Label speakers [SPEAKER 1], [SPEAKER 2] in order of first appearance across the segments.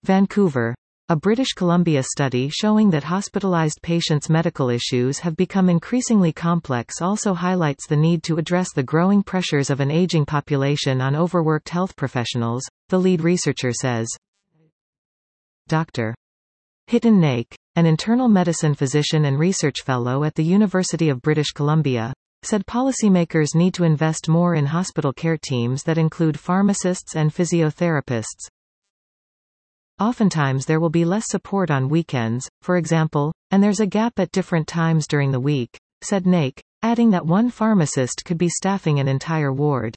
[SPEAKER 1] Vancouver. A British Columbia study showing that hospitalized patients' medical issues have become increasingly complex also highlights the need to address the growing pressures of an aging population on overworked health professionals, the lead researcher says. Dr. Hitan Naik, an internal medicine physician and research fellow at the University of British Columbia, said policymakers need to invest more in hospital care teams that include pharmacists and physiotherapists. Oftentimes there will be less support on weekends, for example, and there's a gap at different times during the week, said Naik, adding that one pharmacist could be staffing an entire ward.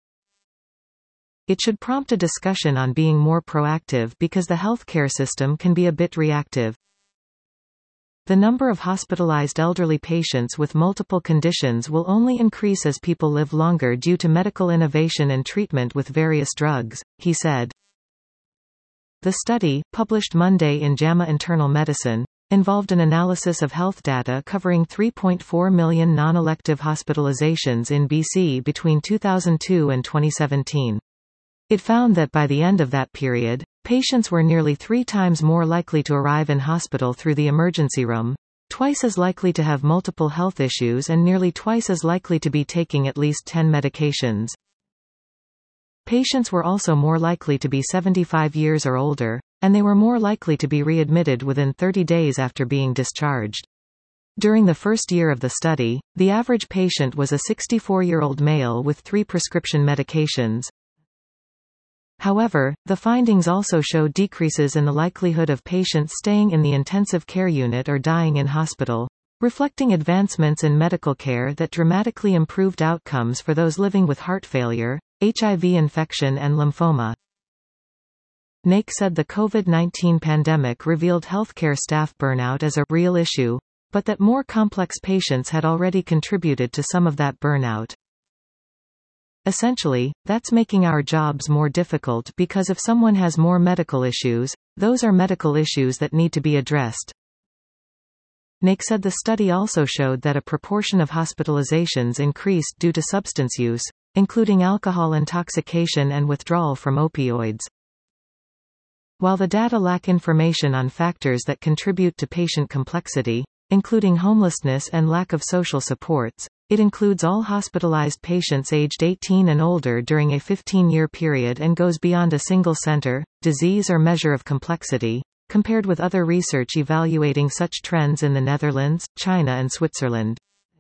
[SPEAKER 1] It should prompt a discussion on being more proactive because the healthcare system can be a bit reactive. The number of hospitalized elderly patients with multiple conditions will only increase as people live longer due to medical innovation and treatment with various drugs, he said. The study, published Monday in JAMA Internal Medicine, involved an analysis of health data covering 3.4 million non-elective hospitalizations in BC between 2002 and 2017. It found that by the end of that period, patients were nearly 3 times more likely to arrive in hospital through the emergency room, twice as likely to have multiple health issues and nearly twice as likely to be taking at least 10 medications. Patients were also more likely to be 75 years or older, and they were more likely to be readmitted within 30 days after being discharged. During the first year of the study, the average patient was a 64-year-old male with 3 prescription medications. However, the findings also show decreases in the likelihood of patients staying in the intensive care unit or dying in hospital, reflecting advancements in medical care that dramatically improved outcomes for those living with heart failure, HIV infection and lymphoma. Naik said the COVID-19 pandemic revealed healthcare staff burnout as a real issue, but that more complex patients had already contributed to some of that burnout. Essentially, that's making our jobs more difficult because if someone has more medical issues, those are medical issues that need to be addressed. Naik said the study also showed that a proportion of hospitalizations increased due to substance use, including alcohol intoxication and withdrawal from opioids. While the data lack information on factors that contribute to patient complexity, including homelessness and lack of social supports, it includes all hospitalized patients aged 18 and older during a 15-year period and goes beyond a single center, disease or measure of complexity, compared with other research evaluating such trends in the Netherlands, China and Switzerland.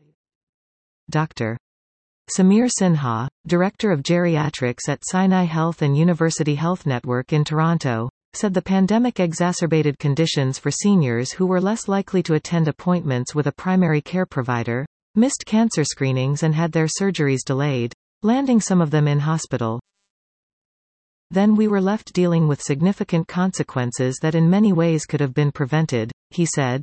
[SPEAKER 1] Dr. Samir Sinha, Director of Geriatrics at Sinai Health and University Health Network in Toronto, said the pandemic exacerbated conditions for seniors who were less likely to attend appointments with a primary care provider, missed cancer screenings and had their surgeries delayed, landing some of them in hospital. Then we were left dealing with significant consequences that in many ways could have been prevented, he said.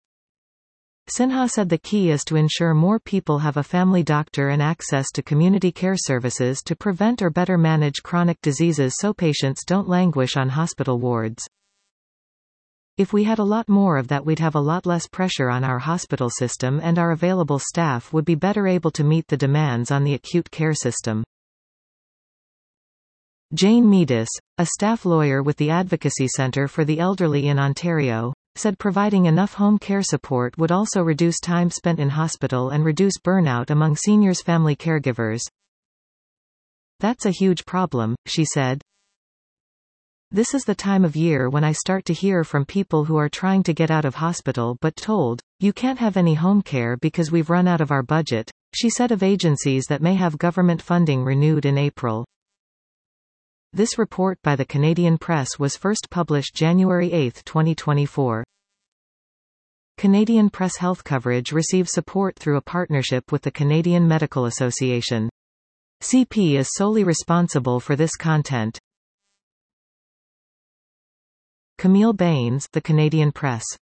[SPEAKER 1] Sinha said the key is to ensure more people have a family doctor and access to community care services to prevent or better manage chronic diseases so patients don't languish on hospital wards. If we had a lot more of that, we'd have a lot less pressure on our hospital system and our available staff would be better able to meet the demands on the acute care system. Jane Meadis, a staff lawyer with the Advocacy Centre for the Elderly in Ontario, said providing enough home care support would also reduce time spent in hospital and reduce burnout among seniors' family caregivers. That's a huge problem, she said. This is the time of year when I start to hear from people who are trying to get out of hospital but told, you can't have any home care because we've run out of our budget, she said of agencies that may have government funding renewed in April. This report by the Canadian Press was first published January 8, 2024. Canadian Press health coverage receives support through a partnership with the Canadian Medical Association. CP is solely responsible for this content. Camille Baines, The Canadian Press.